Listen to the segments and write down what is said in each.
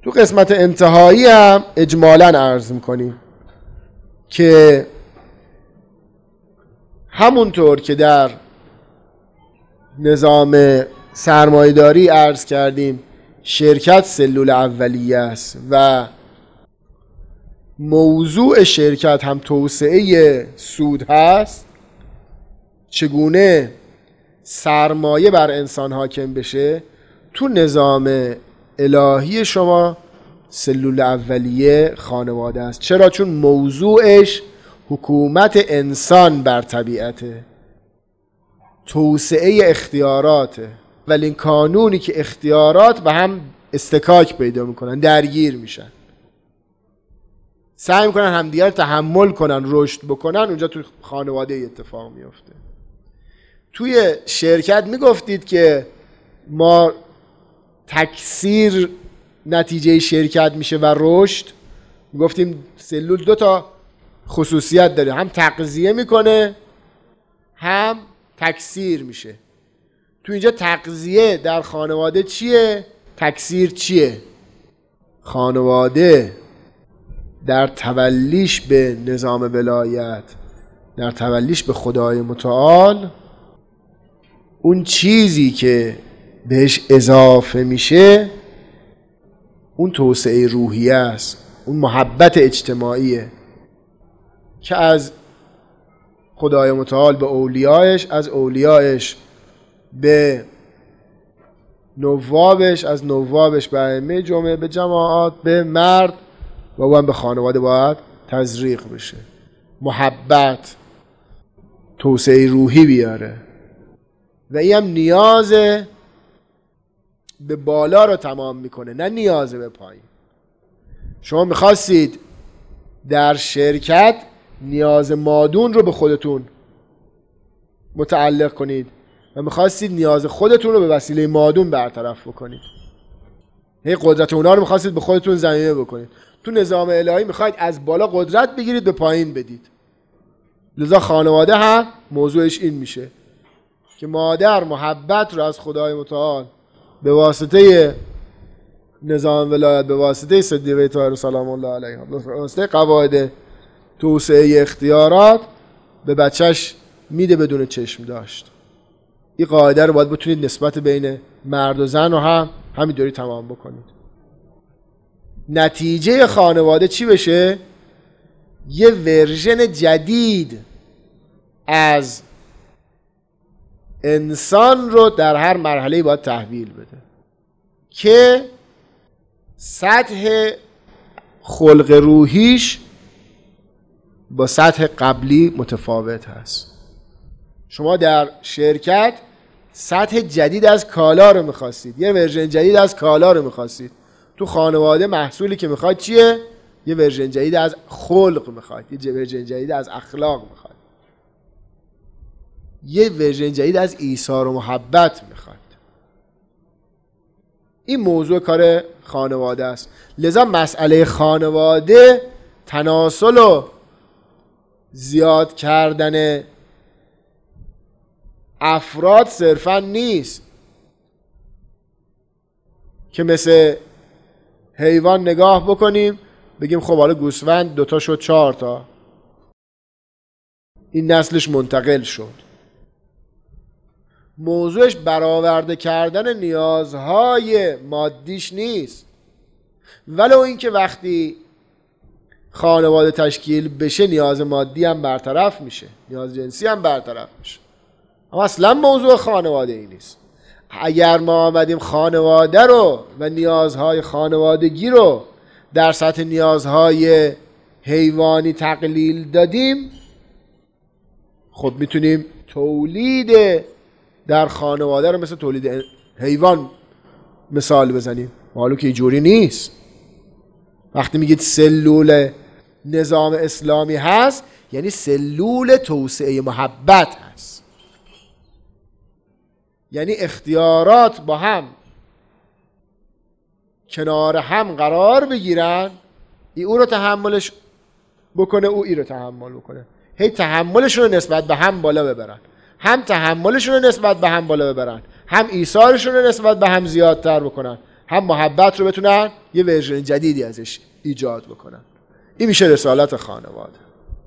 تو قسمت انتهایی هم اجمالاً عرض میکنیم که همونطور که در نظام سرمایه‌داری عرض کردیم شرکت سلول اولیه است و موضوع شرکت هم توسعه سود هست، چگونه سرمایه بر انسان حاکم بشه، تو نظام الهی شما سلول اولیه خانواده است. چرا؟ چون موضوعش حکومت انسان بر طبیعته، توسعه اختیاراته، ولی این قانونی که اختیارات به هم استکاک پیدا میکنن، درگیر میشن، سعی میکنن همدیگر تحمل کنن، رشد بکنن، اونجا تو خانواده اتفاق میفته. توی شرکت میگفتید که ما تکثیر نتیجه شرکت میشه و رشد. میگفتیم سلول دو تا خصوصیت داره، هم تغذیه میکنه هم تکثیر میشه. تو اینجا تغذیه در خانواده چیه؟ تکثیر چیه؟ خانواده در تولیش به نظام ولایت، در تولیش به خدای متعال، اون چیزی که بهش اضافه میشه اون توسعه روحیه است، اون محبت اجتماعیه که از خدای متعال به اولیایش، از اولیایش به نوابش، از نوابش به ائمه جمعه، به جماعات، به مرد و اون به خانواده باید تزریق بشه. محبت توسعه روحی بیاره و این هم نیاز به بالا رو تمام میکنه، نه نیاز به پایین. شما میخواستید در شرکت نیاز مادون رو به خودتون متعلق کنید و میخواستید نیاز خودتون رو به وسیله مادون برطرف بکنید. هی قدرت اونا رو میخواستید به خودتون ضمیمه بکنید. تو نظام الهی میخواید از بالا قدرت بگیرید به پایین بدید. لذا خانواده هم موضوعش این میشه که مادر محبت رو از خدای متعال به واسطه نظام ولایت، به واسطه صدیقه طاهره سلام الله علیها، به واسطه قواعد توسعه اختیارات به بچهش میده بدون چشم داشت. این قاعده رو باید بتونید نسبت بین مرد و زن رو هم همینطوری تمام بکنید. نتیجه خانواده چی بشه؟ یه ورژن جدید از انسان رو در هر مرحله‌ای باید تحویل بده که سطح خلق روحیش با سطح قبلی متفاوت هست. شما در شرکت سطح جدید از کالا رو میخواستید، یه ورژن جدید از کالا رو میخواستید. تو خانواده محصولی که میخواید چیه؟ یه ورژن جدید از خلق میخواید، یه ورژن جدید از اخلاق میخواید، یه ورژن جدید از ایثار و محبت میخواید. این موضوع کار خانواده است. لذا مسئله خانواده تناسل و زیاد کردن افراد صرفا نیست که مثل حیوان نگاه بکنیم بگیم خب حالا گوسفند 2 تا شد 4 تا، این نسلش منتقل شد. موضوعش برآورده کردن نیازهای مادیش نیست، ولو اینکه وقتی خانواده تشکیل بشه نیاز مادی هم برطرف میشه، نیاز جنسی هم برطرف میشه، اما اصلا موضوع خانواده ای نیست. اگر ما آمدیم خانواده رو و نیازهای خانوادگی رو در سطح نیازهای حیوانی تقلیل دادیم، خب میتونیم تولید در خانواده رو مثل تولید حیوان مثال بزنیم، حالا که اینجوری نیست. وقتی میگید سلول نظام اسلامی هست یعنی سلول توسعه محبت هست، یعنی اختیارات با هم کنار هم قرار بگیرن، ای او رو تحملش بکنه، او ای رو تحمل بکنه، هی تحملشون رو نسبت به هم بالا ببرن، هم تحملشون رو نسبت به هم بالا ببرن، هم ایثارشون رو نسبت به هم زیادتر بکنن، هم محبت رو بتونن یه ورژن جدیدی ازش ایجاد بکنن. این میشه رسالت خانواده.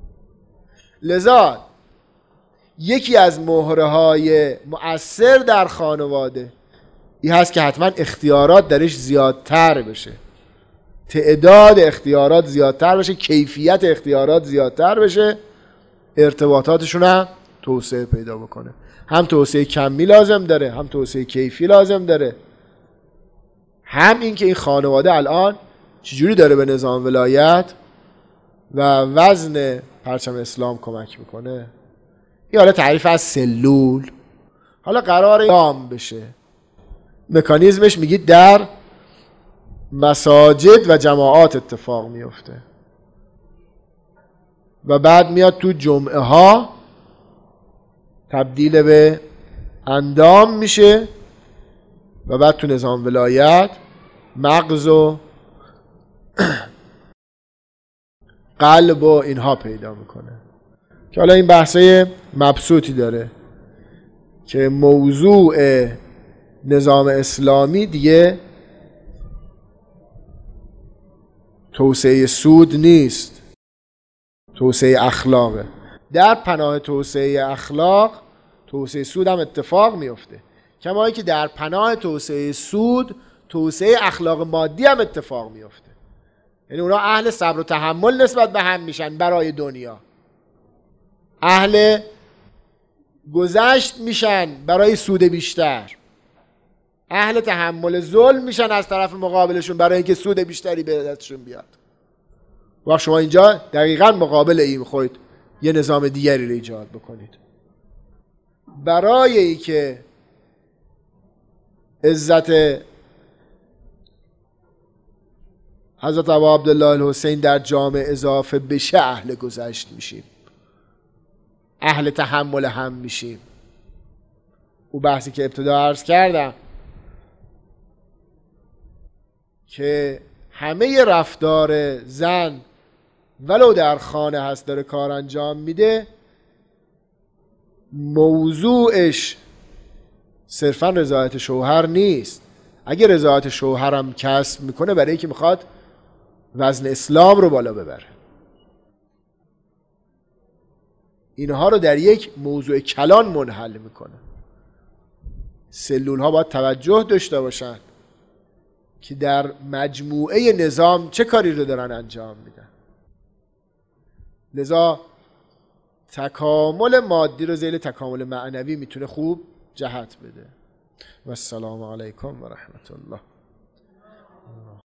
لذا یکی از مهره‌های مؤثر در خانواده این هست که حتما اختیارات درش زیادتر بشه، تعداد اختیارات زیادتر بشه، کیفیت اختیارات زیادتر بشه، ارتباطاتشون هم توسعه پیدا بکنه. هم توسعه کمی لازم داره، هم توسعه کیفی لازم داره، هم این که این خانواده الان چجوری داره به نظام ولایت و وزن پرچم اسلام کمک میکنه. این حالا تعریف از سلول حالا قراره دام بشه. مکانیزمش میگید در مساجد و جماعات اتفاق میفته و بعد میاد تو جمعه ها تبدیل به اندام میشه و بعد تو نظام ولایت مغز و قلب و اینها پیدا میکنه که حالا این بحثای مبسوطی داره که موضوع نظام اسلامی دیگه توسعه سود نیست، توسعه اخلاقه. در پناه توسعه اخلاق توسعه سود هم اتفاق میفته، کما اینکه در پناه توسعه سود توسعه اخلاق مادی هم اتفاق میفته. یعنی اونا اهل صبر و تحمل نسبت به هم میشن برای دنیا، اهل گذشت میشن برای سود بیشتر، اهل تحمل ظلم میشن از طرف مقابلشون برای اینکه سود بیشتری به دستشون بیاد. وقت شما اینجا دقیقاً مقابل این میخواید یه نظام دیگری رو ایجاد بکنید برای اینکه عزت حضرت ابا عبدالله الحسین در جامعه اضافه بشه. اهل گذشت میشیم، اهل تحمل هم میشیم. او بحثی که ابتدا عرض کردم که همه رفتار زن ولو در خانه هست داره کار انجام میده، موضوعش صرفا رضایت شوهر نیست. اگه رضایت شوهرم کسب میکنه برای اینکه میخواد وزن اسلام رو بالا ببره. اینها رو در یک موضوع کلان منحل میکنه. سلول ها باید توجه داشته باشن که در مجموعه نظام چه کاری رو دارن انجام میدن. لذا تکامل مادی رو ذیل تکامل معنوی میتونه خوب جهت بده. و السلام علیکم و رحمت الله.